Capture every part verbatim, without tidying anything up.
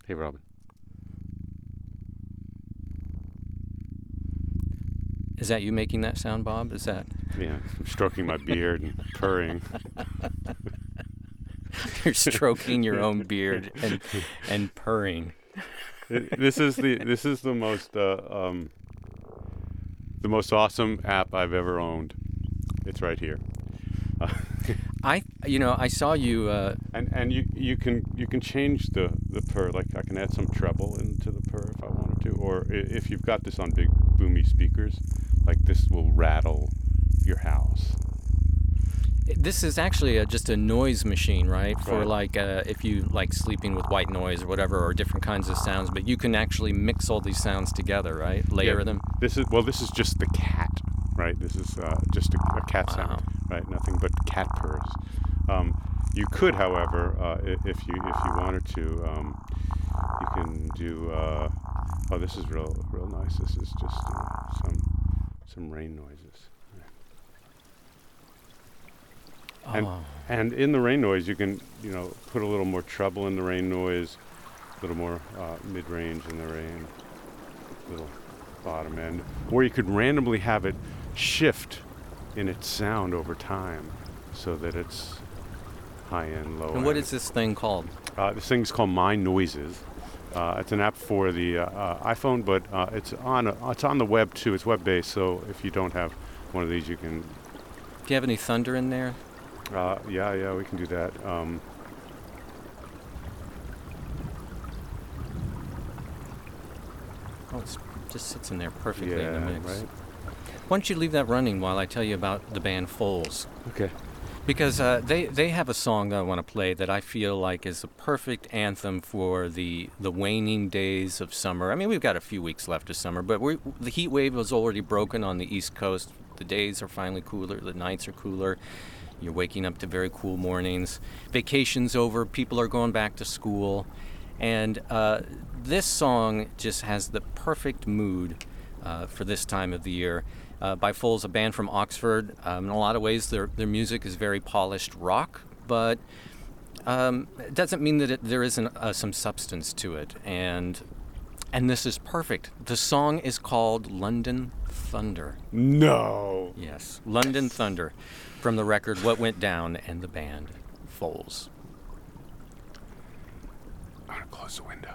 Hey, Robin. Is that you making that sound, Bob? Is that Yeah, I'm stroking my beard and purring. you're stroking your own beard and and purring? This is the this is the most uh, um, the most awesome app I've ever owned. It's right here. Uh, I, you know, I saw you. Uh, and and you you can you can change the the purr. Like I can add some treble into the purr if I wanted to, or i- if you've got this on big boomy speakers, like this will rattle your house. this is actually a, just a noise machine, right? For Right. like uh, if you like sleeping with white noise or whatever, or different kinds of sounds. But you can actually mix all these sounds together, right? Layer Yeah. them. This is well. This is just the cat, right? This is uh, just a, a cat Wow. sound, right? Nothing but cat purrs. Um, you could, however, uh, i- if you if you wanted to, um, you can do. Uh, oh, this is real real nice. This is just uh, some some rain noises. And Oh, and in the rain noise, you can you know put a little more treble in the rain noise, a little more uh, mid range in the rain, little bottom end, or you could randomly have it shift in its sound over time, so that it's high end, low and end. what is this thing called? Uh, this thing's called My Noises. Uh, it's an app for the uh, uh, iPhone, but uh, it's on a, it's on the web too. It's web based, so if you don't have one of these, you can. Do you have any thunder in there? Uh, yeah, yeah, we can do that. Um, Oh, it just sits in there perfectly in the yeah, mix. right. Why don't you leave that running while I tell you about the band Foals? Okay. Because uh, they, they have a song that I want to play that I feel like is a perfect anthem for the, the waning days of summer. I mean, we've got a few weeks left of summer, but we the heat wave was already broken on the East Coast. The days are finally cooler, the nights are cooler. You're waking up to very cool mornings. Vacation's over, people are going back to school. And uh, this song just has the perfect mood uh, for this time of the year. Uh, by Foals, a band from Oxford. Um, in a lot of ways, their their music is very polished rock, but um, it doesn't mean that it, there isn't uh, some substance to it. And and this is perfect. The song is called London Thunder. No. Yes, London Thunder, from the record What Went Down, and the band Foals. I'm gonna close the window.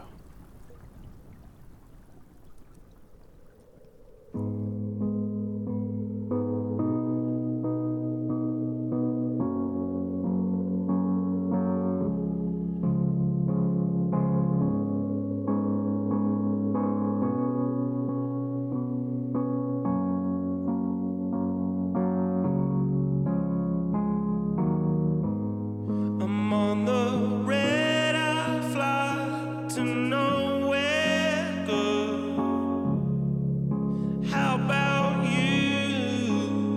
I'm on the red eye flight to nowhere good. How about you?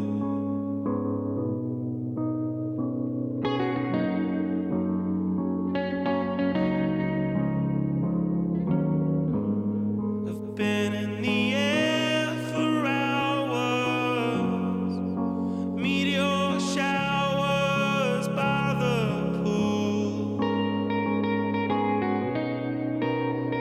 I've been in the air for hours, meteor showers by the pool.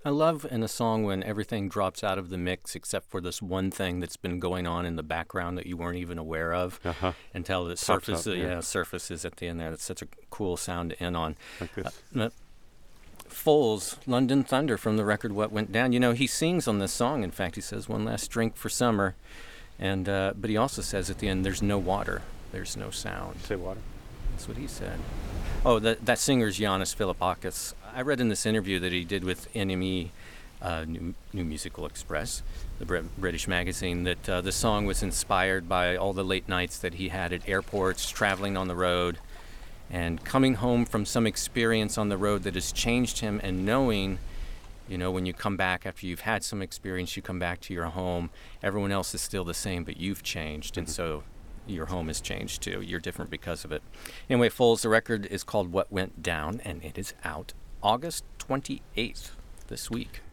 I love in a song when everything drops out of the mix except for this one thing that's been going on in the background that you weren't even aware of Uh-huh. until it Pops surfaces. up, yeah. yeah, surfaces at the end there. That's such a cool sound to end on. Like this. Uh, Foles, London Thunder from the record What Went Down. You know, he sings on this song. In fact, he says, "One last drink for summer," and uh, but he also says at the end, "There's no water, there's no sound." Say water. That's what he said. Oh, that that singer's Giannis Philippakis. I read in this interview that he did with N M E, uh, New, New Musical Express, the Brit- British magazine, that uh, the song was inspired by all the late nights that he had at airports, traveling on the road, and coming home from some experience on the road that has changed him, and knowing, you know, when you come back after you've had some experience, you come back to your home, everyone else is still the same, but you've changed, and so your home has changed too. You're different because of it. Anyway, Foles, the record is called What Went Down, and it is out August twenty-eighth this week.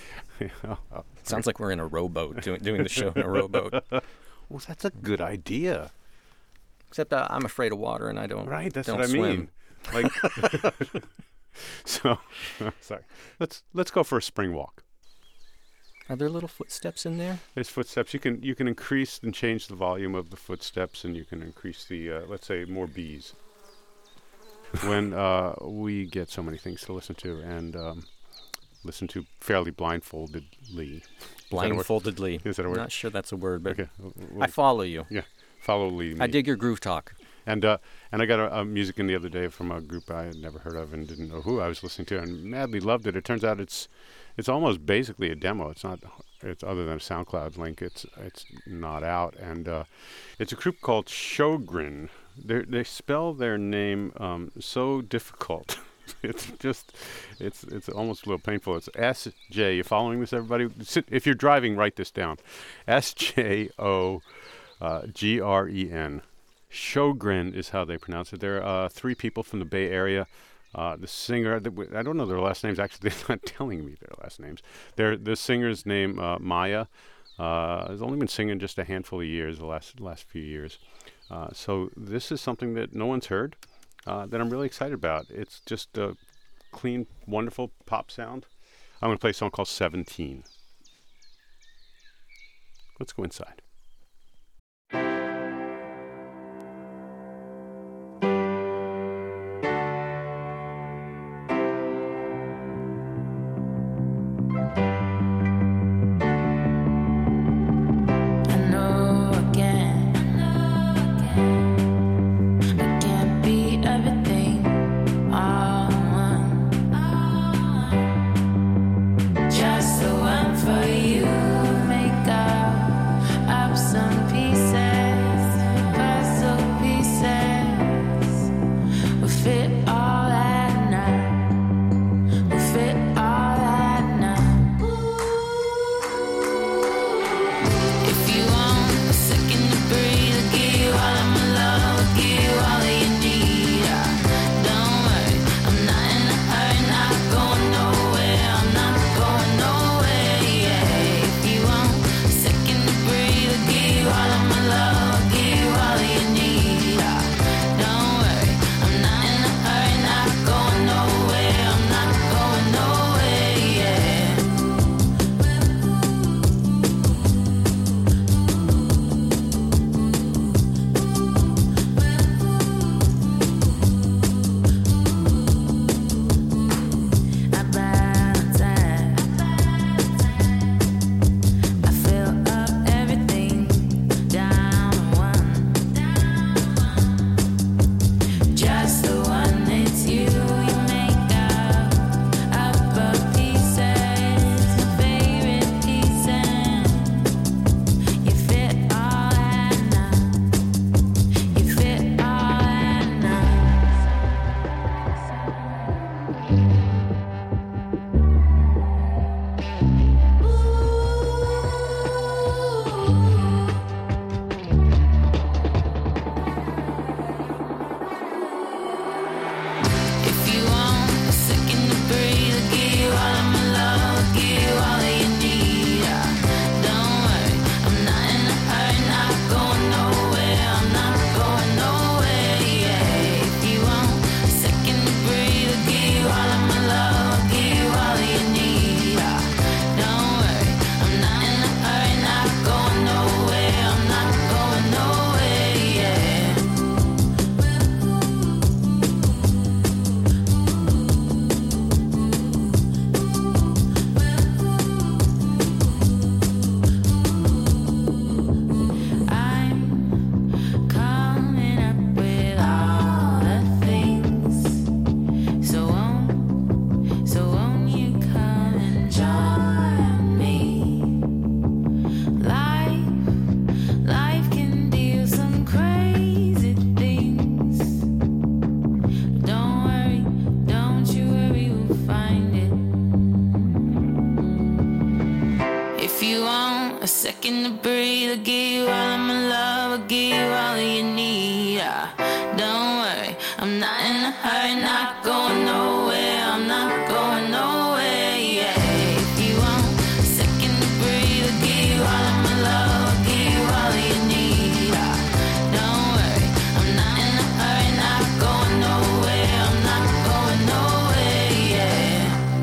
Sounds like we're in a rowboat, doing, doing the show in a rowboat. Well, that's a good idea. Except uh, I'm afraid of water, and I don't Right, that's don't what I swim. mean. Like, so, sorry. Let's let's go for a spring walk. Are there little footsteps in there? There's footsteps. You can you can increase and change the volume of the footsteps, and you can increase the uh, let's say more bees. When uh, we get so many things to listen to, and um, listen to fairly blindfoldedly. Blindfoldedly. Is that a word? Not sure that's a word, but Okay. we'll- I follow you. yeah. Follow lead. I dig your groove talk. And uh, and I got a, a music in the other day from a group I had never heard of and didn't know who I was listening to, and madly loved it. It turns out it's it's almost basically a demo. It's not. It's other than a SoundCloud link. It's it's not out, and uh, it's a group called Sjogren. They they spell their name um, so difficult. It's just it's it's almost a little painful. It's S J. You following this, everybody? Sit, if you're driving, write this down. S J O G R E N. Sjogren is how they pronounce it. There are uh, three people from the Bay Area. Uh, the singer, the, w- I don't know their last names. Actually, they're not telling me their last names. They're, the singer's name, uh, Maya, uh, has only been singing just a handful of years, the last last few years. Uh, so this is something that no one's heard, uh, that I'm really excited about. It's just a clean, wonderful pop sound. I'm going to play a song called seventeen. Let's go inside. Just the one for you, make up. I a second to breathe. I give you all of my love, I give you all that you need. Ah, don't worry, I'm not in a hurry, not going nowhere. I'm not going nowhere, yeah. If you want a second to breathe, I give you all of my love, I give you all that you need. Ah, don't worry, I'm not in a hurry, not going nowhere. I'm not going nowhere, yeah.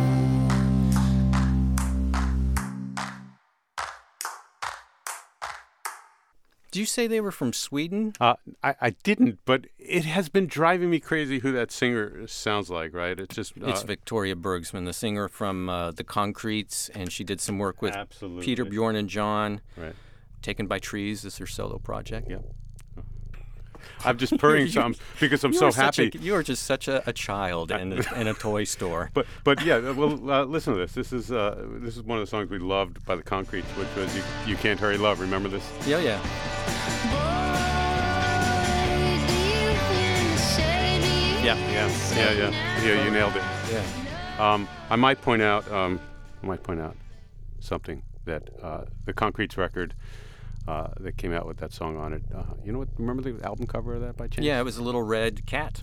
Did you say they were from Sweden? Uh, I, I didn't, but it has been driving me crazy who that singer sounds like, right? It's just... Uh, It's Victoria Bergsman, the singer from uh, The Concretes, and she did some work with Absolutely. Peter, Bjorn, and John. Right. Taken by Trees is their solo project. Yeah. I'm just purring some because I'm You so are such happy. A, you are just such a, a child in a, in a toy store. But but yeah, well, uh, listen to this. This is uh, this is one of the songs we loved by the Concretes, which was "You, you Can't Hurry Love." Remember this? Yeah, yeah. Yeah. Yeah, yeah, yeah. Yeah, you nailed it. Yeah. Um, I might point out, um, I might point out something that uh, the Concretes record uh, that came out with that song on it. Uh, you know what? Remember the album cover of that by chance? Yeah, it was a little red cat.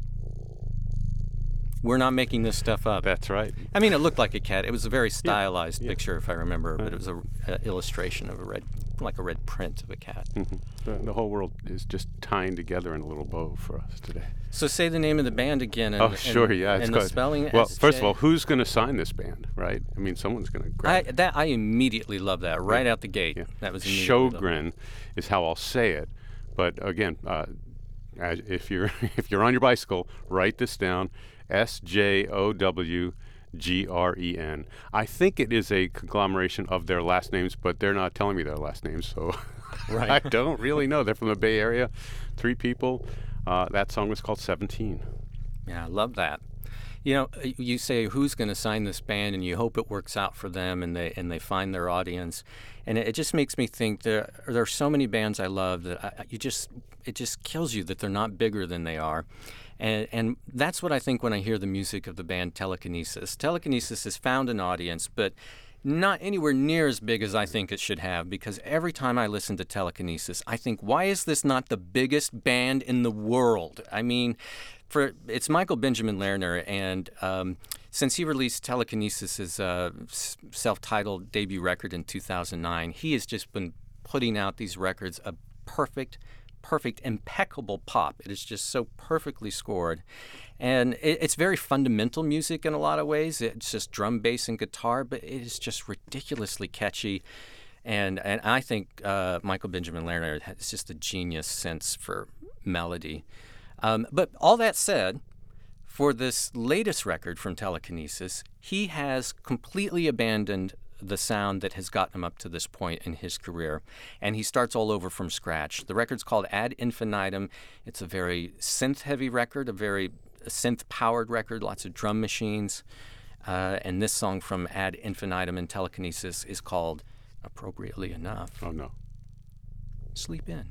We're not making this stuff up. That's right. I mean, it looked like a cat. It was a very stylized yeah. picture, if I remember, but Right. it was a uh, illustration of a red, like a red print of a cat. Mhm. The, the whole world is just tying together in a little bow for us today. So say the name of the band again. And, oh, and- sure, yeah, it's and good. the spelling. Well, S J first of all, who's going to sign this band, right? I mean, someone's going to I, grab it. that I immediately love that right Yeah. out the gate. Yeah. That was immediately loved. Sjogren is how I'll say it, but again, uh, as, if you're if you're on your bicycle, write this down: S J O W G R E N. I think it is a conglomeration of their last names, but they're not telling me their last names, so Right. I don't really know. They're from the Bay Area, three people. Uh, that song was called seventeen. Yeah, I love that. You know, y- you say who's going to sign this band, and you hope it works out for them, and they and they find their audience, and it, it just makes me think there there are so many bands I love that I, you just it just kills you that they're not bigger than they are, and and that's what I think when I hear the music of the band Telekinesis. Telekinesis has found an audience, but not anywhere near as big as I think it should have, because every time I listen to Telekinesis, I think, why is this not the biggest band in the world? I mean, for it's Michael Benjamin Lerner, and um, since he released Telekinesis, his uh, s- self-titled debut record in two thousand nine, he has just been putting out these records of perfect, perfect, impeccable pop. It is just so perfectly scored. And it, it's very fundamental music in a lot of ways. It's just drum, bass, and guitar, but it is just ridiculously catchy. And and I think uh, Michael Benjamin Lerner has just a genius sense for melody. Um, but all that said, for this latest record from Telekinesis, he has completely abandoned the sound that has gotten him up to this point in his career, and he starts all over from scratch. The record's called Ad Infinitum. It's a very synth-heavy record, a very synth-powered record, lots of drum machines. Uh, and this song from Ad Infinitum in Telekinesis is called, appropriately enough, Oh no. Sleep In.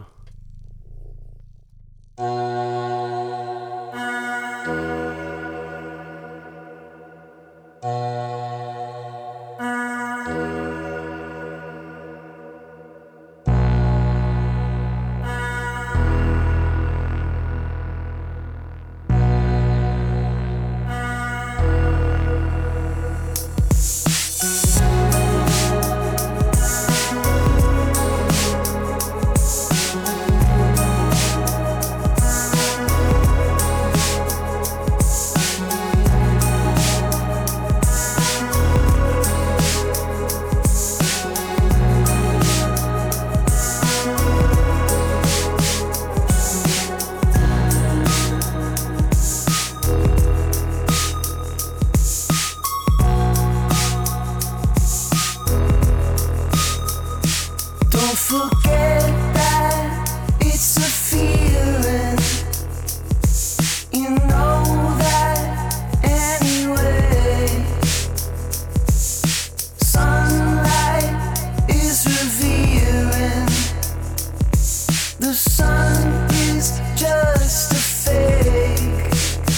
Don't forget that it's a feeling. You know that anyway. Sunlight is revealing. The sun is just a fake.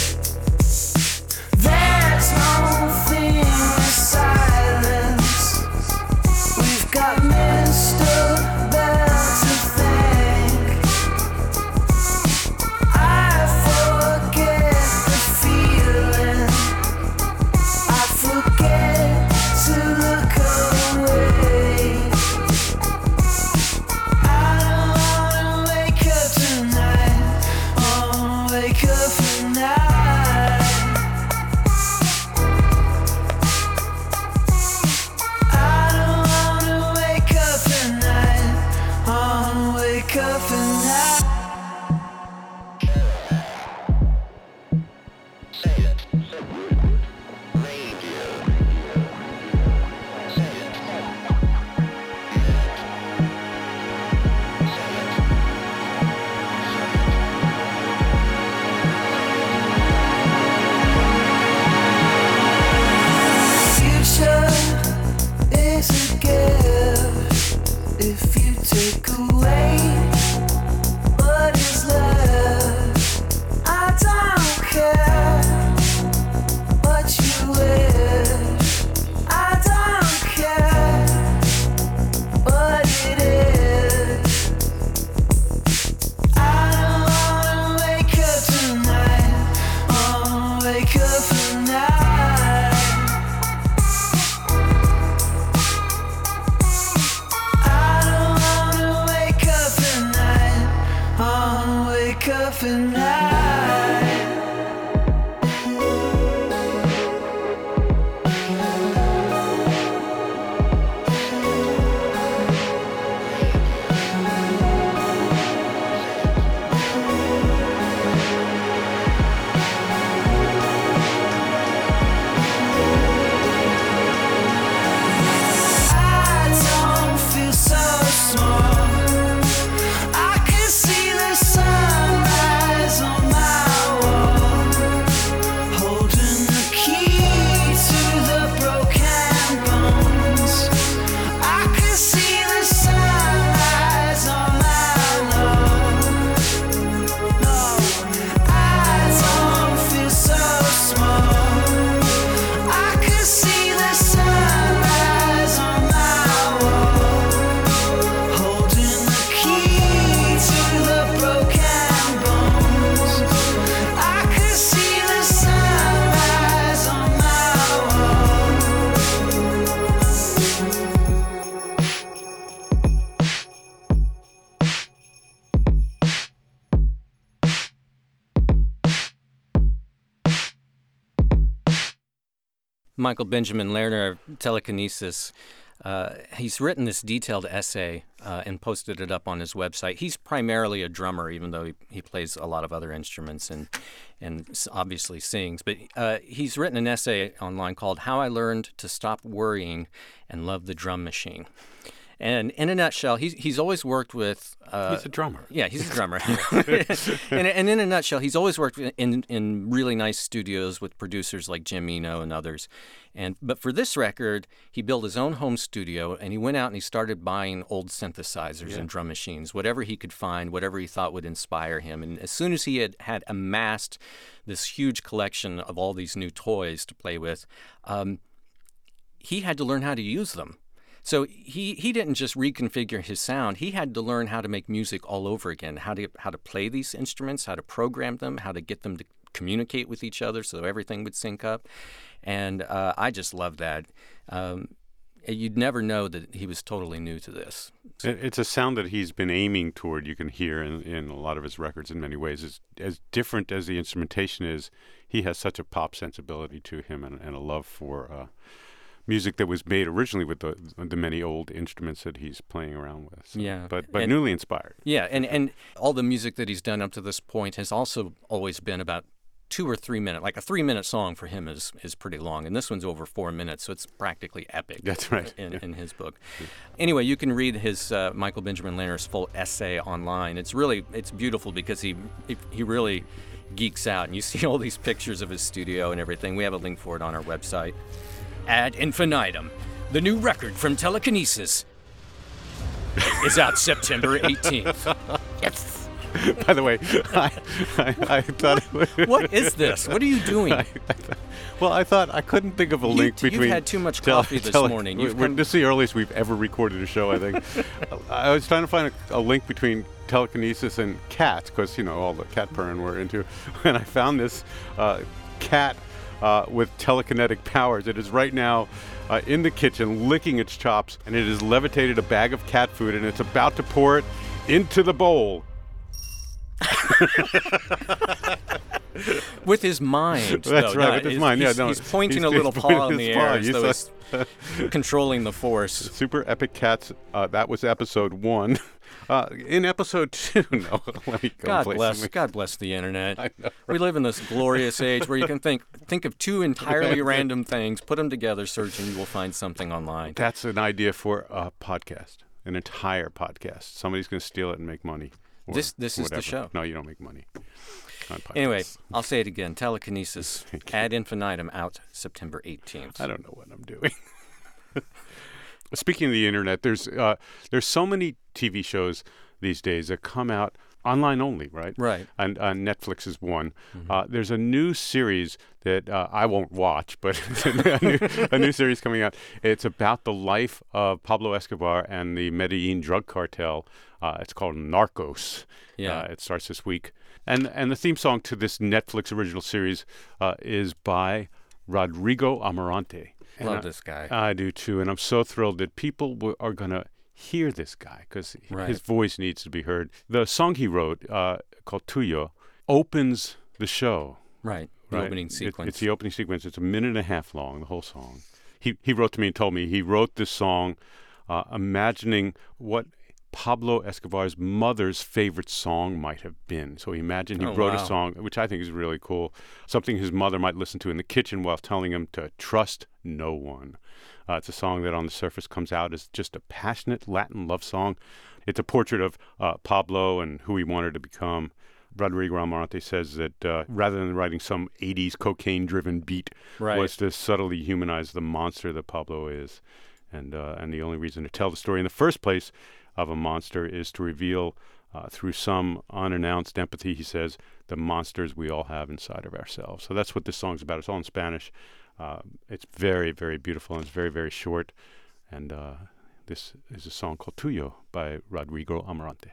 There's no thing in silence. We've got minutes. take away what is left. I don't care what you wish. I don't care what it is. I don't wanna wake up tonight. Wanna wake up tonight. I don't wanna wake up tonight. Wanna wake up tonight. I don't feel so small. I can see the sunrise on my wall, holding the key to the broken bones. I can see the sunrise on my lawn. No, I don't feel so small. I can see the sunrise on my wall, holding the key to the broken bones. I can see the sunrise on my wall. Michael Benjamin Lerner, Telekinesis. Uh, he's written this detailed essay uh, and posted it up on his website. He's primarily a drummer, even though he, he plays a lot of other instruments and and s- obviously sings. But uh, he's written an essay online called "How I Learned to Stop Worrying and Love the Drum Machine." And in a nutshell, he's he's always worked with. Uh, He's a drummer. Yeah, he's a drummer. and, and in a nutshell, he's always worked in in really nice studios with producers like Jim Eno and others. And but for this record, he built his own home studio, and he went out and he started buying old synthesizers and drum machines, whatever he could find, whatever he thought would inspire him. And as soon as he had, had amassed this huge collection of all these new toys to play with, um, he had to learn how to use them. So he, he didn't just reconfigure his sound. He had to learn how to make music all over again, how to how to play these instruments, how to program them, how to get them to communicate with each other so everything would sync up. And uh, I just love that. Um, you'd never know that he was totally new to this. It- It's a sound that he's been aiming toward. You can hear in, in a lot of his records in many ways. As, as different as the instrumentation is, he has such a pop sensibility to him and, and a love for uh, music that was made originally with the the many old instruments that he's playing around with. So, Yeah. But, but And- newly inspired. Yeah, and, and all the music that he's done up to this point has also always been about two or three minutes. Like a three-minute song for him is is pretty long, and this one's over four minutes, so it's practically epic. That's right. In, in his book. Anyway, you can read his uh, Michael Benjamin Lerner's full essay online. It's really it's beautiful because he he really geeks out, and you see all these pictures of his studio and everything. We have a link for it on our website. Ad infinitum, the new record from Telekinesis, is out September eighteenth. Yes. By the way, I, I, I thought it was... What is this? What are you doing? I, I thought, well, I thought I couldn't think of a You- link you've between. had too much tele- coffee this tele- morning. we- You've we're- come- This is the earliest we've ever recorded a show, I think. I was trying to find a, a link between telekinesis and cats, because, you know, all the cat purring we're into. And I found this uh, cat uh, with telekinetic powers. It is right now uh, in the kitchen licking its chops, and it has levitated a bag of cat food, and it's about to pour it into the bowl. With his mind. That's though, right, not- with his he's- mind. Yeah, he's, no, he's pointing he's- a little he's paw pointing in the his paw. air as He's though like- he's controlling the force. Super Epic Cats. Uh, that was episode one. Uh, in episode two, no, let me go God play bless, something. God bless the internet. I know, We live in this glorious age where you can think think of two entirely random things, put them together, search, and you will find something online. That's an idea for a podcast, an entire podcast. Somebody's going to steal it and make money. or This- this is the whatever. show. No, you don't make money on podcasts. Anyway, I'll say it again. Telekinesis, ad infinitum, out September eighteenth. I don't know what I'm doing. Speaking of the internet, there's uh, there's so many T V shows these days that come out online only, right? Right. And uh, Netflix is one. Mm-hmm. Uh, there's a new series that uh, I won't watch, but a, new, a new series coming out. It's about the life of Pablo Escobar and the Medellin drug cartel. Uh, it's called Narcos. Yeah. Uh, it starts this week. And and the theme song to this Netflix original series uh, is by Rodrigo Amarante. And Love I, this guy. I do too, and I'm so thrilled that people w- are going to hear this guy because Right. his voice needs to be heard. The song he wrote, uh, called Tuyo, opens the show. Right. The right? opening It- sequence. it's the opening sequence. It's a minute and a half long, the whole song. He he wrote to me and told me he wrote this song uh, imagining what Pablo Escobar's mother's favorite song might have been. So he imagined he Oh, wrote wow. a song, which I think is really cool, something his mother might listen to in the kitchen while telling him to trust no one. Uh, it's a song that on the surface comes out as just a passionate Latin love song. It's a portrait of uh, Pablo and who he wanted to become. Rodrigo Amarante says that uh, rather than writing some eighties cocaine-driven beat, Right. was to subtly humanize the monster that Pablo is. And uh, and the only reason to tell the story in the first place of a monster is to reveal uh, through some unannounced empathy, he says, the monsters we all have inside of ourselves. So that's what this song's about. It's all in Spanish. Uh, it's very, very beautiful, and it's very, very short. And uh, this is a song called Tuyo by Rodrigo Amarante.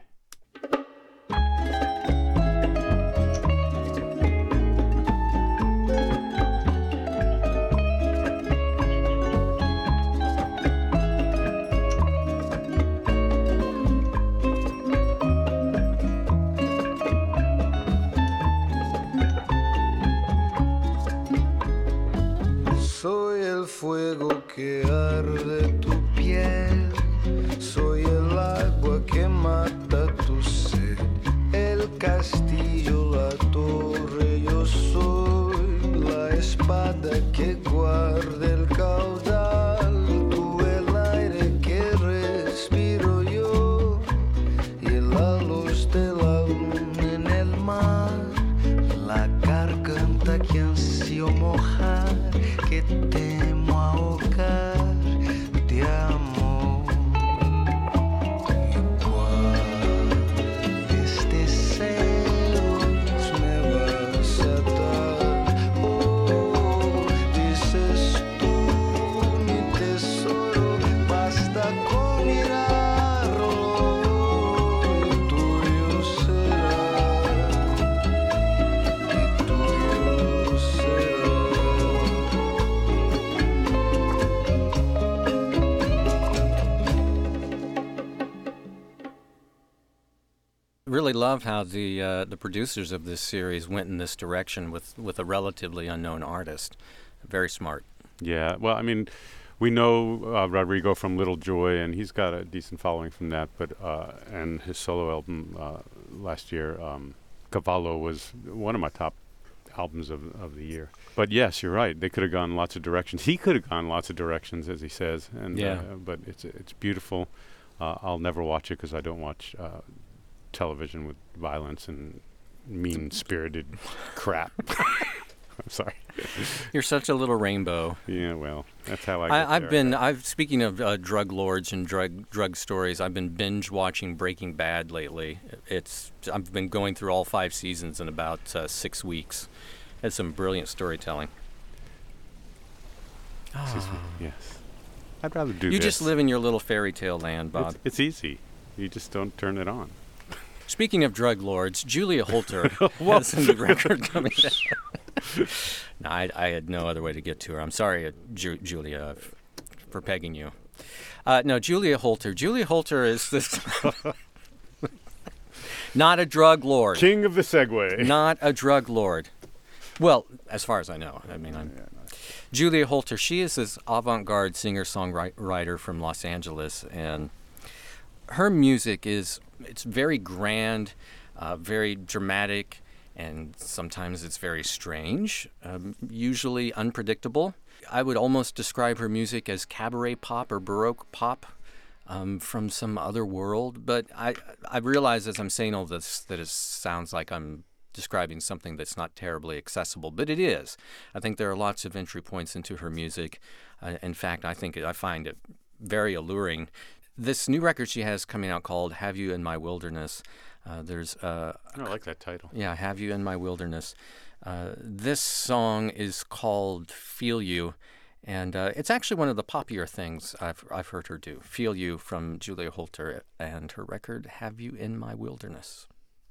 Soy el fuego que arde tu piel, soy el agua que mata tu sed, el castillo, la torre, yo soy la espada que guarda el caudal, tú el aire que respiro yo y la luz de la luna en el mar, la garganta que ansio mojar, que temo ahogar de amor. Igual este celos me vas a dar. Oh, dices tú, mi tesoro, basta con mirarlo y tuyo será, y tuyo será. Really love how the uh, the producers of this series went in this direction with, with a relatively unknown artist. Very smart. Yeah, well, I mean, we know uh, Rodrigo from Little Joy, and he's got a decent following from that. But uh, and his solo album uh, last year, um, Cavallo, was one of my top albums of of the year. But yes, you're right. They could have gone lots of directions. He could have gone lots of directions, as he says. And Yeah. uh, but it's it's beautiful. Uh, I'll never watch it because I don't watch uh, television with violence and mean-spirited crap. I'm sorry. You're such a little rainbow. Yeah, well, that's how I. Get I, I've there. been. I've speaking of uh, drug lords and drug drug stories. I've been binge watching Breaking Bad lately. It's. I've been going through all five seasons in about uh, six weeks. Had some brilliant storytelling. Excuse me. Yes. I'd rather do You this. just live in your little fairy tale land, Bob. It's, it's easy. You just don't turn it on. Speaking of drug lords, Julia Holter has a new record coming out. No, I, I had no other way to get to her. I'm sorry, uh, Ju- Julia, f- for pegging you. Uh, no, Julia Holter. Julia Holter is this. Not a drug lord. King of the Segway. Not a drug lord. Well, as far as I know. I mean, I'm. Julia Holter, she is this avant-garde singer-songwriter from Los Angeles, and her music is, it's very grand, uh, very dramatic, and sometimes it's very strange, um, usually unpredictable. I would almost describe her music as cabaret pop or baroque pop um, from some other world, but I, I realize as I'm saying all this that it sounds like I'm describing something that's not terribly accessible, but it is. I think there are lots of entry points into her music. Uh, in fact, I think I find it very alluring. this new record she has coming out called "Have You in My Wilderness." Uh, there's uh, I like that title. yeah, "Have You in My Wilderness." Uh, this song is called "Feel You," and uh, it's actually one of the poppier things I've I've heard her do. "Feel You" from Julia Holter and her record "Have You in My Wilderness."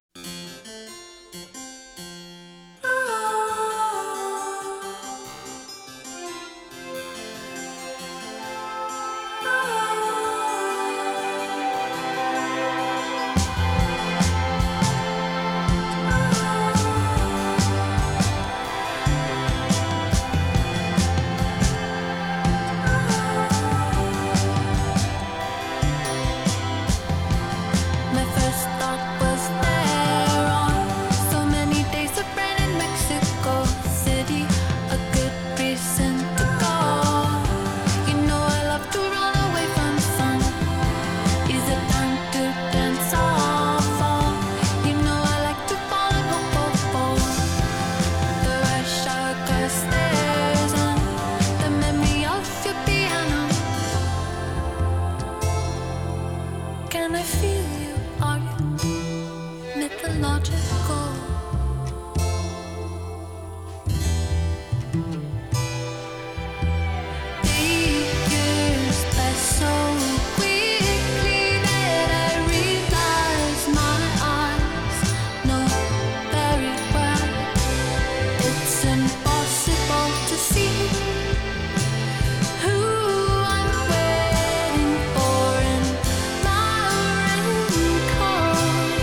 My first thought was there on so many days of rain in Mexico City, a good reason to go. You know I love to run away from sun. Is it time to dance or fall? You know I like to fall and hope, hope, hope. The rush hour car stairs and the memory of your piano. Can I feel you? Are you mythological? The years pass so quickly that I realize my eyes know very well it's impossible to see who I'm waiting for in my raincoat.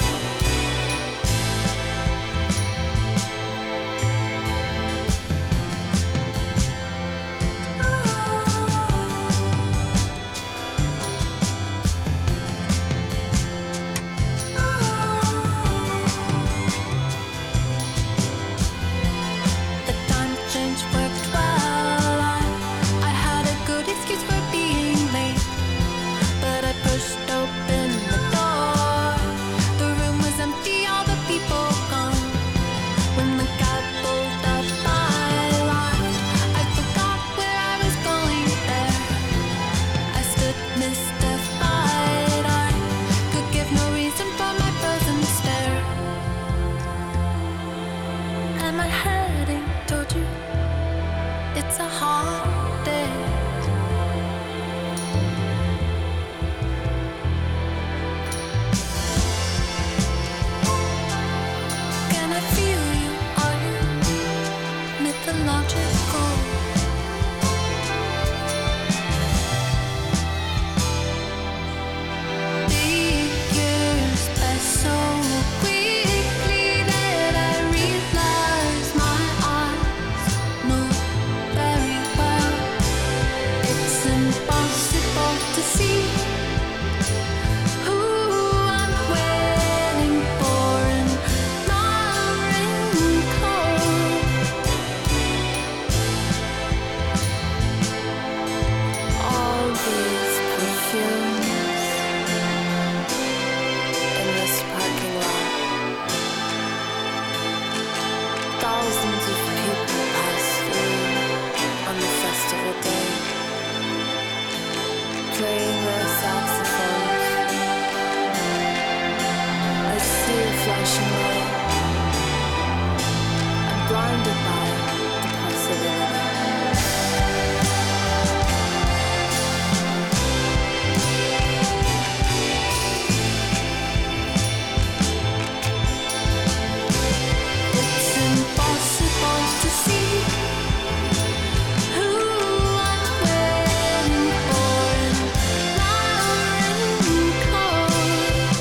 The time change worked well. I, I had a good excuse for being late, but I pushed open the door. The room was empty, all the people gone. When the cab pulled up, I laughed. I forgot where I was going there. I stood mystified. I could give no reason for my frozen stare. Am I heading toward you? It's a hard day. Can I feel you? Are you mythological? The years pass so quickly that I realize my eyes know very well it's impossible to see who I'm waiting for in my raincoat. All these perfumes in this parking lot. Thousands of people pass through on the festival day, playing their saxophones. I see a flashing light. I'm blinded by the possibility. It's impossible to see who I'm waiting for in my raincoat.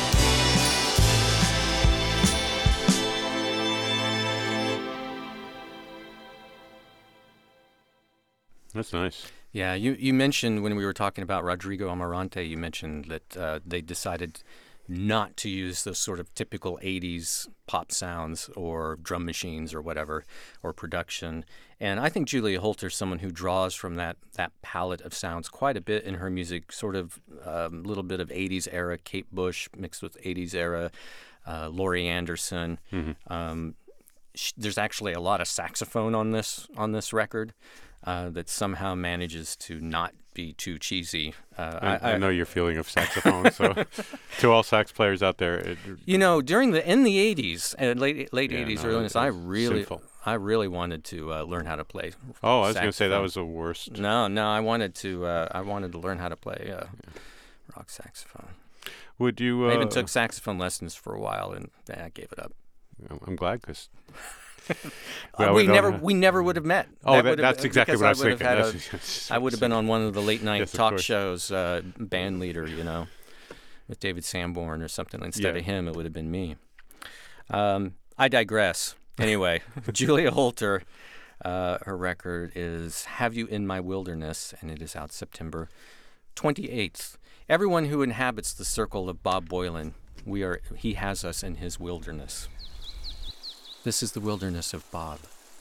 That's nice. Yeah, you, you mentioned when we were talking about Rodrigo Amarante, you mentioned that uh, they decided not to use those sort of typical eighties pop sounds or drum machines or whatever, or production. And I think Julia Holter's someone who draws from that, that palette of sounds quite a bit in her music, sort of a um, little bit of eighties era Kate Bush mixed with eighties era uh, Laurie Anderson. Mm-hmm. Um, sh- there's actually a lot of saxophone on this on this record. uh, that somehow manages to not be too cheesy. Uh, I, I, I know your feeling of saxophone. So, to all sax players out there, it, You know, during the in the eighties, uh, late late Yeah, eighties, no, early it- nineties, I it's really, sinful. I really wanted to uh, learn how to play. oh, I was going to say that saxophone. was the worst. No, no, I wanted to. Uh, I wanted to learn how to play uh, rock saxophone. Would you? Uh, I even took saxophone lessons for a while, and eh, I gave it up. I'm glad because. Uh, we never, we never would have met. Oh, that, would've- that's exactly because what I was would have thinking. had a- That's- I would have been on one of the late night Yes, of talk course. shows, uh, band leader, you know, with David Sanborn or something. Instead Yeah. of him, it would have been me. Um, I digress. Anyway, Julia Holter, uh, her record is "Have You in My Wilderness," and it is out September twenty-eighth. Everyone who inhabits the circle of Bob Boilen, we are. He has us in his wilderness. This is the wilderness of Bob.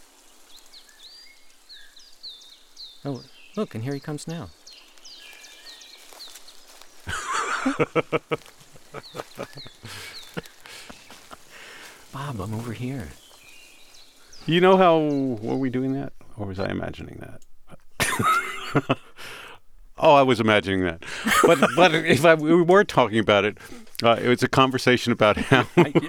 Oh, look, and here he comes now. Bob, I'm over here. You know how were we doing that, or was I imagining that? Oh, I was imagining that. But but if I, we were talking about it, uh, it was a conversation about how.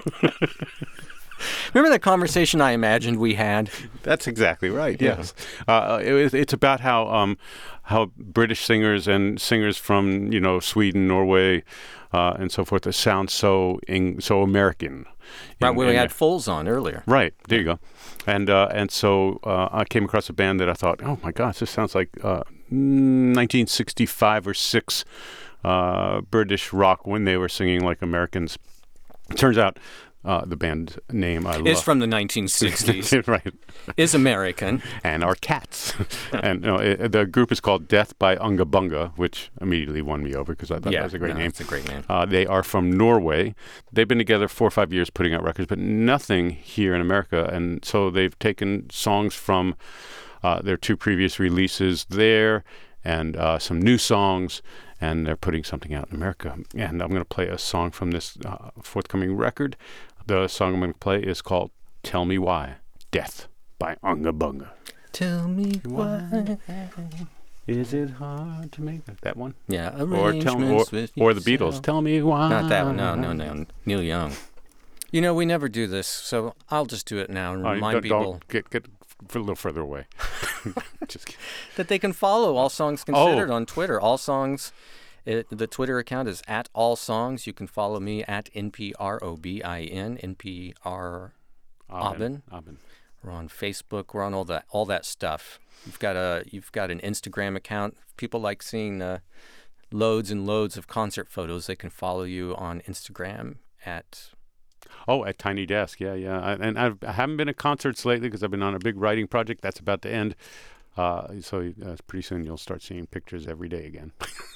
Remember that conversation I imagined we had? That's exactly right. Yeah. Yes, uh, it was, it's about how um, how British singers and singers from you know Sweden, Norway, uh, and so forth sound so Eng- so American. Right, in- when we in had their- Foles on earlier. Right, there you go. And uh, and so uh, I came across a band that I thought, oh my gosh, this sounds like uh, nineteen sixty-five or six uh, British rock when they were singing like Americans. Turns out uh, the band name I Is love. from the nineteen sixties. Right. Is American. And our cats. And you know, it, the group is called Death by Unga Bunga, which immediately won me over because I thought Yeah, that was a great no, name. it's a great name. Uh, they are from Norway. They've been together four or five years putting out records, but nothing here in America. And so they've taken songs from uh, their two previous releases there and uh, some new songs, and they're putting something out in America. And I'm going to play a song from this uh, forthcoming record. The song I'm going to play is called Tell Me Why, Death by Unga Bunga. Tell me why. Is it hard to make that, that one? Yeah, Or tell me, or, arrangements with or the Beatles. yourself. Tell me why. Not that one. No, no, no. Neil Young. You know, we never do this, so I'll just do it now and Oh, remind don't, people don't get get a little further away. Just kidding. that they can follow All Songs Considered on Twitter. All Songs, it, the Twitter account is at All Songs. You can follow me at N P R O B I N, N P R Aubin. Aubin. We're on Facebook. We're on all that all that stuff. You've got a you've got an Instagram account. People like seeing uh, loads and loads of concert photos. They can follow you on Instagram at. Oh, at Tiny Desk. Yeah, yeah. I, and I've, I haven't been at concerts lately because I've been on a big writing project that's about to end. Uh, so uh, pretty soon you'll start seeing pictures every day again.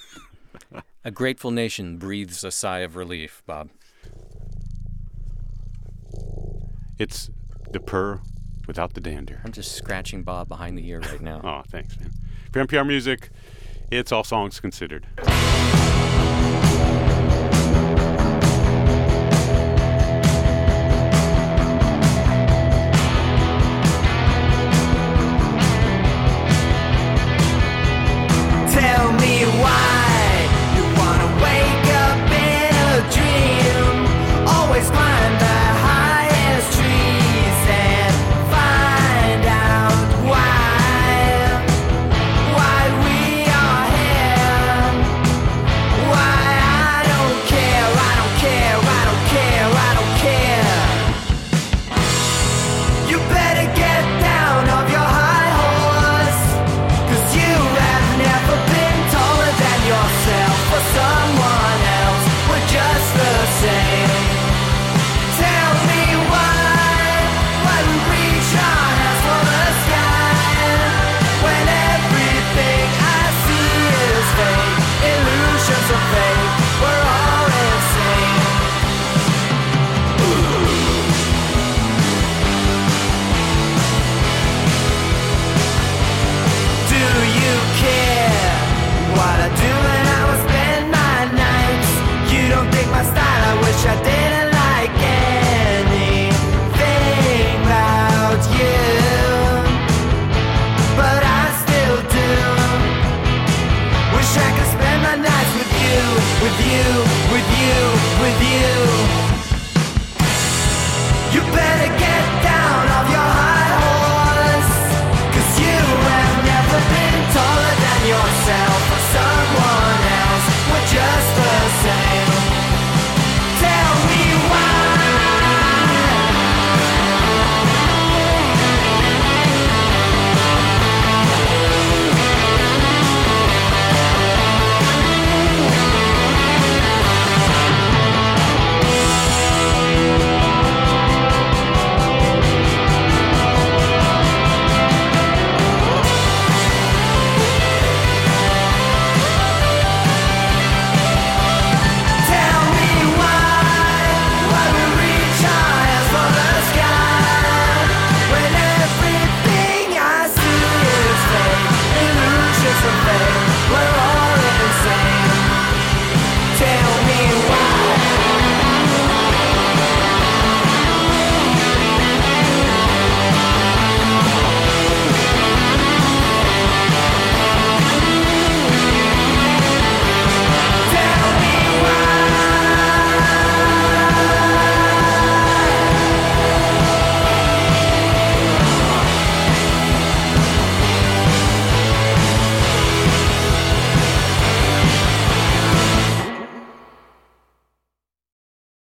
A grateful nation breathes a sigh of relief, Bob. It's the purr without the dander. I'm just scratching Bob behind the ear right now. Oh, thanks, man. For N P R Music, it's All Songs Considered. Tell me why you wanna wake up in a dream. Always climb the highest trees and find out why, why we are here. with you, with you, with you.